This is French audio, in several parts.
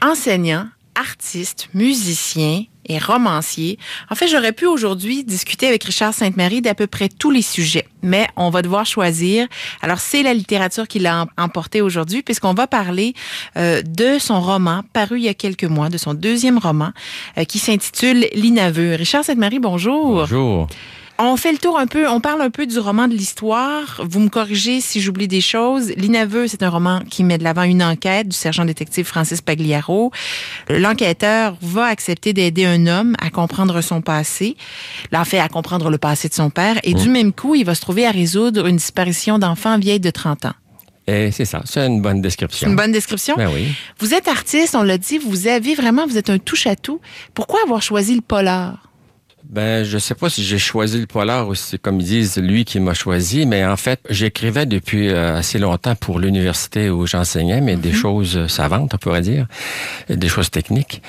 enseignant, artiste, musicien et romancier. En fait, j'aurais pu aujourd'hui discuter avec Richard Sainte-Marie d'à peu près tous les sujets, mais on va devoir choisir. Alors, c'est la littérature qui l'a emporté aujourd'hui, puisqu'on va parler de son roman paru il y a quelques mois, de son deuxième roman, qui s'intitule L'Inaveu. Richard Sainte-Marie, bonjour. Bonjour. On fait le tour un peu, on parle un peu du roman de l'histoire. Vous me corrigez si j'oublie des choses. L'Inaveu, c'est un roman qui met de l'avant une enquête du sergent détective Francis Pagliaro. L'enquêteur va accepter d'aider un homme à comprendre son passé, en fait, à comprendre le passé de son père, et du même coup, il va se trouver à résoudre une disparition d'enfant vieille de 30 ans. Et c'est ça, c'est une bonne description. C'est une bonne description? Ben oui. Vous êtes artiste, on l'a dit, vous êtes un touche-à-tout. Pourquoi avoir choisi le polar? Ben, je sais pas si j'ai choisi le polar ou si c'est comme ils disent, lui qui m'a choisi, mais en fait, j'écrivais depuis assez longtemps pour l'université où j'enseignais, mais des choses savantes, on pourrait dire, des choses techniques.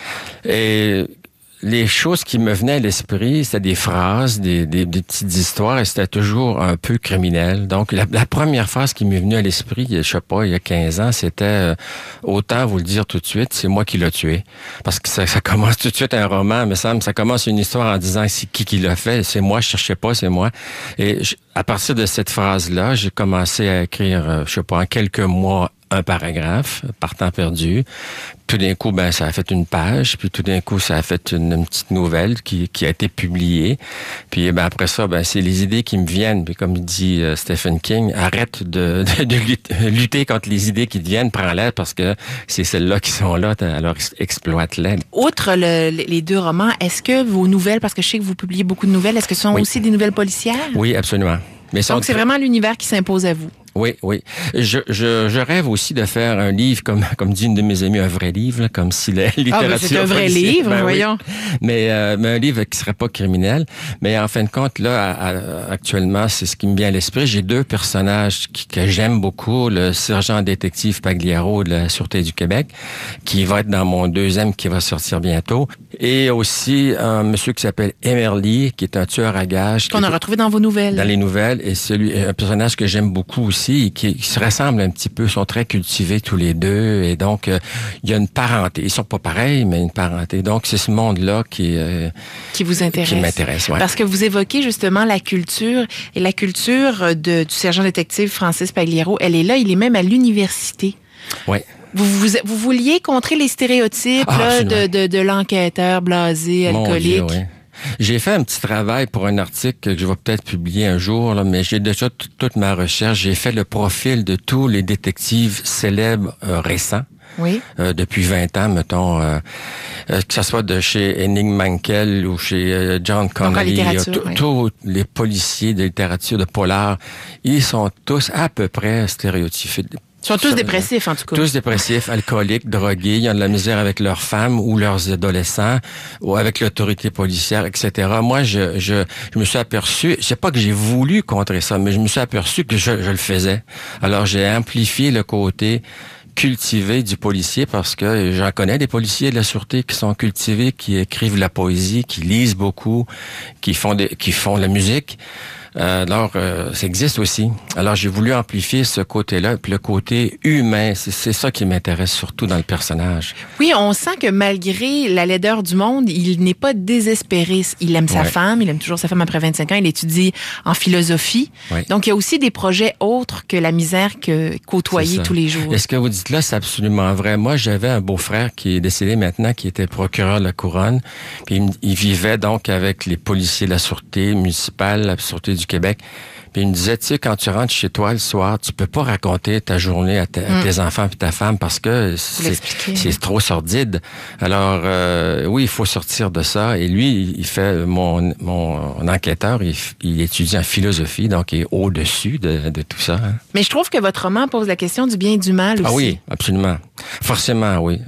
Et les choses qui me venaient à l'esprit, c'était des phrases, des petites histoires, et c'était toujours un peu criminel. Donc, la première phrase qui m'est venue à l'esprit, je sais pas, il y a 15 ans, c'était autant vous le dire tout de suite, c'est moi qui l'ai tué. Parce que ça commence tout de suite un roman, mais ça commence une histoire en disant c'est qui l'a fait, c'est moi, je cherchais pas, c'est moi. Et à partir de cette phrase-là, j'ai commencé à écrire, je sais pas, en quelques mois, un paragraphe par temps perdu. Tout d'un coup, ça a fait une page, puis tout d'un coup, ça a fait une petite nouvelle qui a été publiée. Puis après ça, c'est les idées qui me viennent. Puis comme dit Stephen King, arrête de lutter contre les idées qui te viennent, prends-les parce que c'est celles-là qui sont là, alors exploite-les. Outre les deux romans, est-ce que vos nouvelles, parce que je sais que vous publiez beaucoup de nouvelles, est-ce que ce sont aussi des nouvelles policières? Oui, absolument. Mais donc, c'est vraiment l'univers qui s'impose à vous. Oui, oui. Je rêve aussi de faire un livre, comme dit une de mes amies, un vrai livre, comme si la littérature... c'est un vrai livre, voyons. Oui. Mais un livre qui serait pas criminel. Mais en fin de compte, là, actuellement, c'est ce qui me vient à l'esprit. J'ai deux personnages que j'aime beaucoup. Le sergent détective Pagliaro de la Sûreté du Québec, qui va être dans mon deuxième, qui va sortir bientôt. Et aussi un monsieur qui s'appelle Emerly, qui est un tueur à gages. Qu'on a retrouvé dans vos nouvelles. Dans les nouvelles. Et un personnage que j'aime beaucoup aussi, qui se ressemblent un petit peu, sont très cultivés tous les deux, et donc il y a une parenté. Ils sont pas pareils, mais une parenté. Donc c'est ce monde-là qui vous intéresse. Qui m'intéresse, ouais. Parce que vous évoquez justement la culture, et la culture du sergent détective Francis Pagliaro, elle est là, il est même à l'université. Oui. Vous vouliez contrer les stéréotypes de l'enquêteur blasé, alcoolique. Mon Dieu, oui. J'ai fait un petit travail pour un article que je vais peut-être publier un jour, là, mais j'ai déjà toute ma recherche. J'ai fait le profil de tous les détectives célèbres récents. Oui. Depuis 20 ans, mettons, que ce soit de chez Henning Mankell ou chez John Connolly, tous les policiers de littérature, de polar, ils sont tous à peu près stéréotypés. Ils sont tous dépressifs, en tout cas. Tous dépressifs, alcooliques, drogués, ils ont de la misère avec leurs femmes ou leurs adolescents, ou avec l'autorité policière, etc. Moi, je me suis aperçu, je sais pas que j'ai voulu contrer ça, mais je me suis aperçu que je le faisais. Alors, j'ai amplifié le côté cultivé du policier, parce que j'en connais des policiers de la Sûreté qui sont cultivés, qui écrivent de la poésie, qui lisent beaucoup, qui font de la musique. Alors, ça existe aussi. Alors, j'ai voulu amplifier ce côté-là, puis le côté humain, c'est ça qui m'intéresse surtout dans le personnage. Oui, on sent que malgré la laideur du monde, il n'est pas désespéré. Il aime sa femme, il aime toujours sa femme après 25 ans, il étudie en philosophie. Oui. Donc, il y a aussi des projets autres que la misère que côtoyer tous les jours. Et ce que vous dites là, c'est absolument vrai. Moi, j'avais un beau-frère qui est décédé maintenant, qui était procureur de la Couronne, puis il vivait donc avec les policiers de la Sûreté municipale, la Sûreté du Québec. Puis il me disait, tu sais, quand tu rentres chez toi le soir, tu peux pas raconter ta journée à tes enfants et ta femme parce que c'est trop sordide. Alors, oui, il faut sortir de ça. Et lui, il fait, mon enquêteur, il étudie en philosophie, donc il est au-dessus de tout ça. Hein. Mais je trouve que votre roman pose la question du bien et du mal aussi. Ah oui, absolument. Forcément, oui.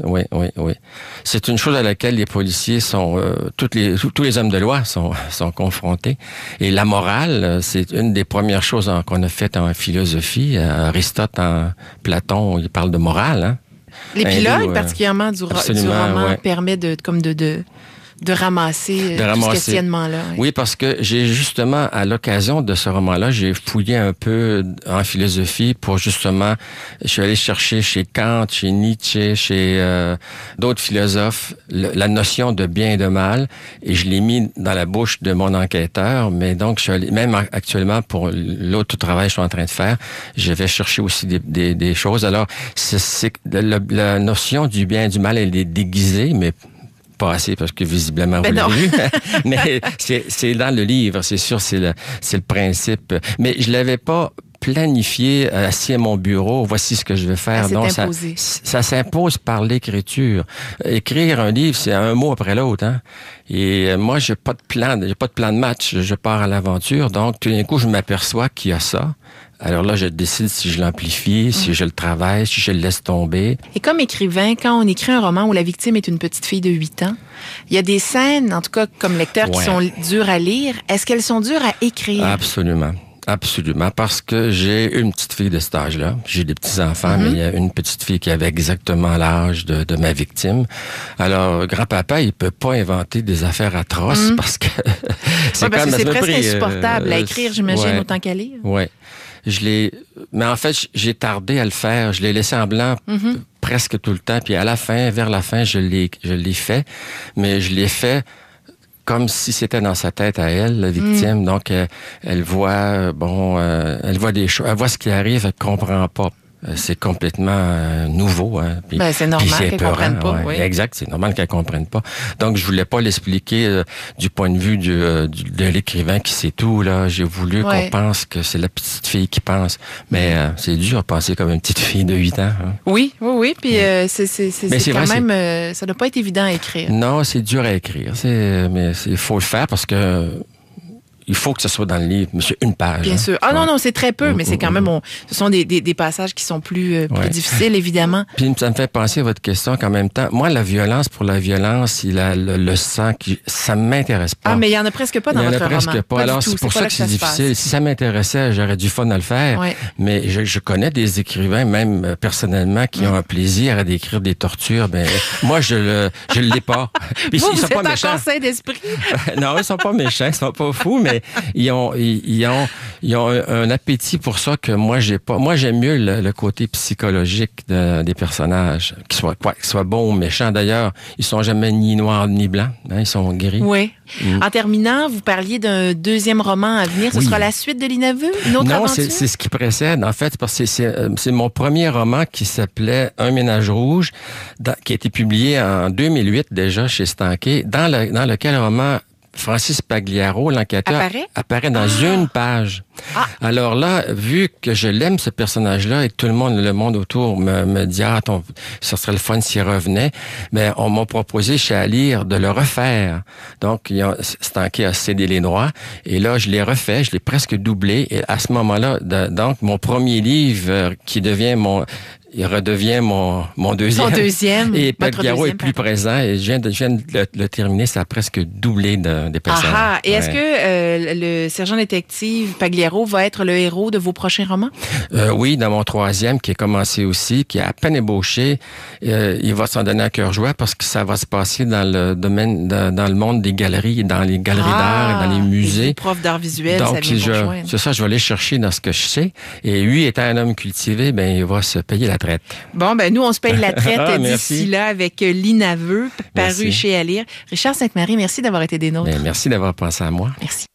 C'est une chose à laquelle les policiers sont, tous les hommes de loi sont confrontés. Et la morale, c'est une des premières choses qu'on a faites en philosophie. Aristote, en Platon, il parle de morale. Hein? L'épilogue, particulièrement du roman, permet de de ramasser tout ce questionnement-là. Oui, parce que j'ai justement, à l'occasion de ce roman-là, j'ai fouillé un peu en philosophie pour justement, je suis allé chercher chez Kant, chez Nietzsche, chez d'autres philosophes, la notion de bien et de mal, et je l'ai mis dans la bouche de mon enquêteur, mais donc, je suis allé, même actuellement, pour l'autre travail que je suis en train de faire, je vais chercher aussi des choses. Alors, la notion du bien et du mal, elle est déguisée, mais pas assez parce que visiblement vous l'avez vu. Mais c'est dans le livre, c'est sûr, c'est le principe. Mais je l'avais pas planifié assis à mon bureau. Voici ce que je vais faire. Non, ça s'impose par l'écriture. Écrire un livre, c'est un mot après l'autre. Hein? Et moi, j'ai pas de plan de match. Je pars à l'aventure. Donc, tout d'un coup, je m'aperçois qu'il y a ça. Alors là, je décide si je l'amplifie, si je le travaille, si je le laisse tomber. Et comme écrivain, quand on écrit un roman où la victime est une petite fille de 8 ans, il y a des scènes, en tout cas comme lecteur, qui sont dures à lire. Est-ce qu'elles sont dures à écrire? Absolument. Absolument, parce que j'ai une petite fille de cet âge-là. J'ai des petits-enfants, mais il y a une petite fille qui avait exactement l'âge de ma victime. Alors, grand-papa, il peut pas inventer des affaires atroces parce que c'est presque insupportable à écrire, j'imagine, autant qu'à lire. Oui. Mais en fait, j'ai tardé à le faire. Je l'ai laissé en blanc presque tout le temps. Puis à la fin, vers la fin, je l'ai fait. Mais je l'ai fait comme si c'était dans sa tête à elle, la victime. Donc, elle voit, elle voit des choses, elle voit ce qui arrive, elle comprend pas. C'est complètement nouveau. Hein. Puis, c'est normal qu'elle ne comprenne pas. Ouais. Oui. Exact, c'est normal qu'elle ne comprenne pas. Donc, je voulais pas l'expliquer du point de vue de l'écrivain qui sait tout. Là, j'ai voulu qu'on pense que c'est la petite fille qui pense. Mais c'est dur à penser comme une petite fille de 8 ans. Hein. Oui. Puis c'est quand même... ça ne doit pas être évident à écrire. Non, c'est dur à écrire. Mais il faut le faire parce que... Il faut que ce soit dans le livre, monsieur, une page. Bien sûr. Ah non, c'est très peu, mais c'est quand même... ce sont des passages qui sont plus difficiles, évidemment. Puis ça me fait penser à votre question qu'en même temps, moi, la violence pour la violence, le sang, ça ne m'intéresse pas. Ah, mais il n'y en a presque pas dans votre roman. Il n'y en a presque pas. Alors, c'est pour ça que c'est difficile. Si ça m'intéressait, j'aurais du fun à le faire. Ouais. Mais je connais des écrivains, même personnellement, qui ont un plaisir à décrire des tortures. Ben, moi, je l'ai pas. Puis, ils sont pas méchants. Conseil d'esprit. Non, ils sont pas méchants, ils sont pas fous, mais ils ont un appétit pour ça que moi j'ai pas. Moi j'aime mieux le côté psychologique des personnages, qu'ils soient bons ou méchants. D'ailleurs, ils sont jamais ni noirs ni blancs, hein, ils sont gris. Oui. En terminant, vous parliez d'un deuxième roman à venir. Ce sera la suite de l'Inaveu, une autre aventure? Non, c'est ce qui précède en fait, parce que c'est mon premier roman qui s'appelait Un ménage rouge, qui a été publié en 2008 déjà chez Stanquet, dans lequel roman Francis Pagliaro, l'enquêteur, apparaît dans une page. Ah. Alors là, vu que je l'aime, ce personnage-là, et tout le monde autour me dit, ça serait le fun s'il revenait, mais on m'a proposé chez Alire de le refaire. Donc, Stanquet a cédé les droits, et là, je l'ai refait, je l'ai presque doublé, et à ce moment-là, donc, mon premier livre il redevient mon deuxième. Son deuxième. Et Pagliaro est plus présent. Et je viens de le terminer. Ça a presque doublé des personnes. Ah, et est-ce que le sergent détective Pagliaro va être le héros de vos prochains romans? Oui, dans mon troisième, qui est commencé aussi, qui est à peine ébauché. Il va s'en donner à cœur joie parce que ça va se passer dans le domaine, dans le monde des galeries, dans les galeries d'art, et dans les musées. Les profs d'art visuel, donc, ça vient pour c'est ça, je vais aller chercher dans ce que je sais. Et lui, étant un homme cultivé, il va se payer la traite. Bon, nous, on se paye la traite d'ici là avec l'Inaveu, paru chez Alire. Richard Sainte-Marie, merci d'avoir été des nôtres. Merci d'avoir pensé à moi. Merci.